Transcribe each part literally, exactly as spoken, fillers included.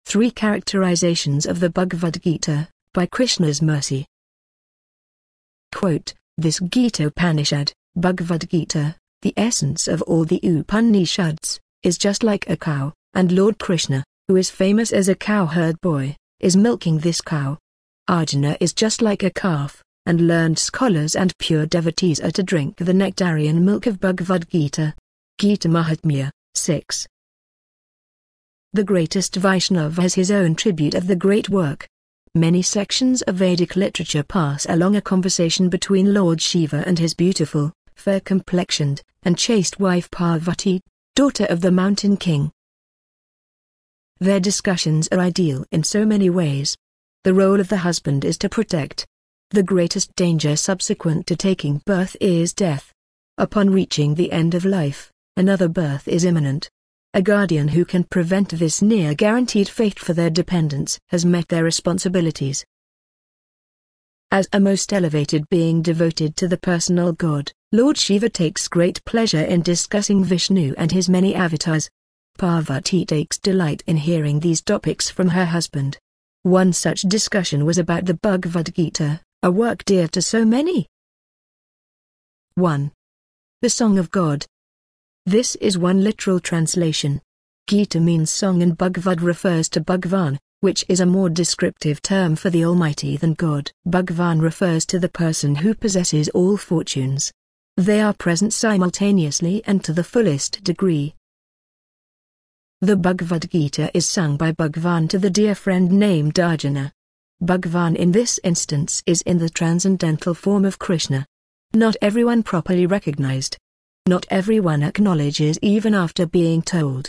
Three characterizations of the Bhagavad Gita, by Krishna's mercy. Quote, this Gita-Upanishad, Bhagavad Gita, the essence of all the Upanishads, is just like a cow, and Lord Krishna, who is famous as a cowherd boy, is milking this cow. Arjuna is just like a calf, and learned scholars and pure devotees are to drink the nectarian milk of Bhagavad Gita. Gita Mahatmya, six. The greatest Vaishnava has his own tribute of the great work. Many sections of Vedic literature pass along a conversation between Lord Shiva and his beautiful, fair-complexioned, and chaste wife Parvati, daughter of the Mountain King. Their discussions are ideal in so many ways. The role of the husband is to protect. The greatest danger subsequent to taking birth is death. Upon reaching the end of life, another birth is imminent. A guardian who can prevent this near-guaranteed fate for their dependents has met their responsibilities. As a most elevated being devoted to the personal God, Lord Shiva takes great pleasure in discussing Vishnu and his many avatars. Parvati takes delight in hearing these topics from her husband. One such discussion was about the Bhagavad Gita, a work dear to so many. one. The Song of God. This is one literal translation. Gita means song and Bhagavad refers to Bhagavan, which is a more descriptive term for the Almighty than God. Bhagavan refers to the person who possesses all fortunes. They are present simultaneously and to the fullest degree. The Bhagavad Gita is sung by Bhagavan to the dear friend named Arjuna. Bhagavan in this instance is in the transcendental form of Krishna. Not everyone properly recognized. Not everyone acknowledges even after being told.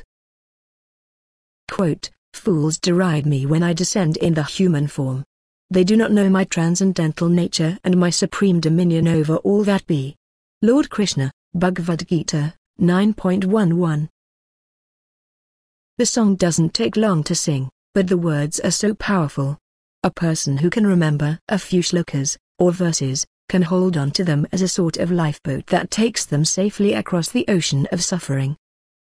Quote, fools deride me when I descend in the human form. They do not know my transcendental nature and my supreme dominion over all that be. Lord Krishna, Bhagavad Gita, nine point eleven. The song doesn't take long to sing, but the words are so powerful. A person who can remember a few shlokas, or verses, can hold on to them as a sort of lifeboat that takes them safely across the ocean of suffering.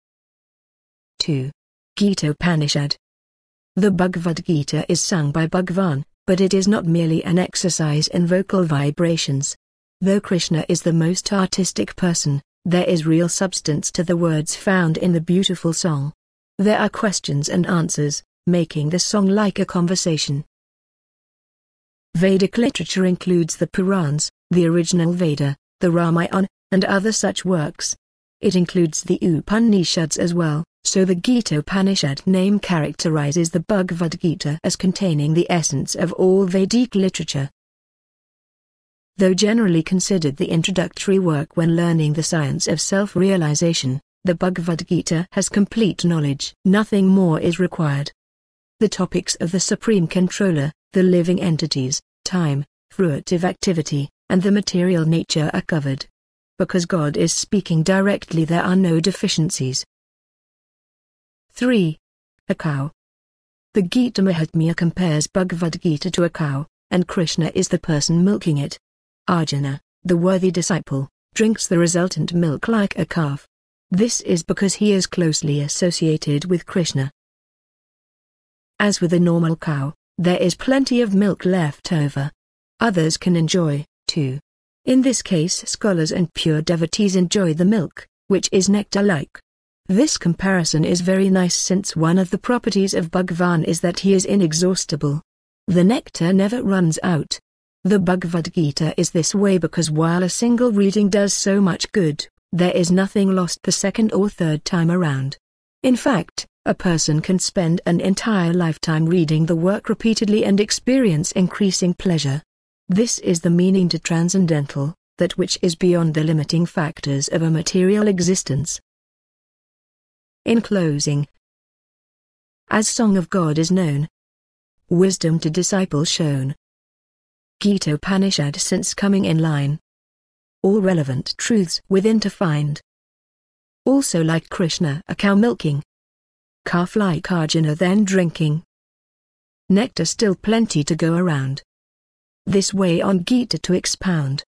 two. Gita-Upanishad. The Bhagavad Gita is sung by Bhagavan, but it is not merely an exercise in vocal vibrations. Though Krishna is the most artistic person, there is real substance to the words found in the beautiful song. There are questions and answers, making the song like a conversation. Vedic literature includes the Purans, the original Veda, the Ramayana, and other such works. It includes the Upanishads as well, so the Gita-Upanishad name characterizes the Bhagavad Gita as containing the essence of all Vedic literature. Though generally considered the introductory work when learning the science of self-realization, the Bhagavad Gita has complete knowledge. Nothing more is required. The topics of the Supreme Controller, the living entities, time, fruitive activity, and the material nature are covered. Because God is speaking directly, there are no deficiencies. three. A cow. The Gita Mahatmya compares Bhagavad Gita to a cow, and Krishna is the person milking it. Arjuna, the worthy disciple, drinks the resultant milk like a calf. This is because he is closely associated with Krishna. As with a normal cow, there is plenty of milk left over. Others can enjoy, too. In this case, scholars and pure devotees enjoy the milk, which is nectar-like. This comparison is very nice since one of the properties of Bhagavan is that he is inexhaustible. The nectar never runs out. The Bhagavad Gita is this way because while a single reading does so much good, there is nothing lost the second or third time around. In fact, a person can spend an entire lifetime reading the work repeatedly and experience increasing pleasure. This is the meaning to transcendental, that which is beyond the limiting factors of a material existence. In closing, as Song of God is known, wisdom to disciples shown. Gita-Upanishad since coming in line. All relevant truths within to find. Also like Krishna a cow milking. Calf like Arjuna then drinking. Nectar still plenty to go around. This way on Gita to expound.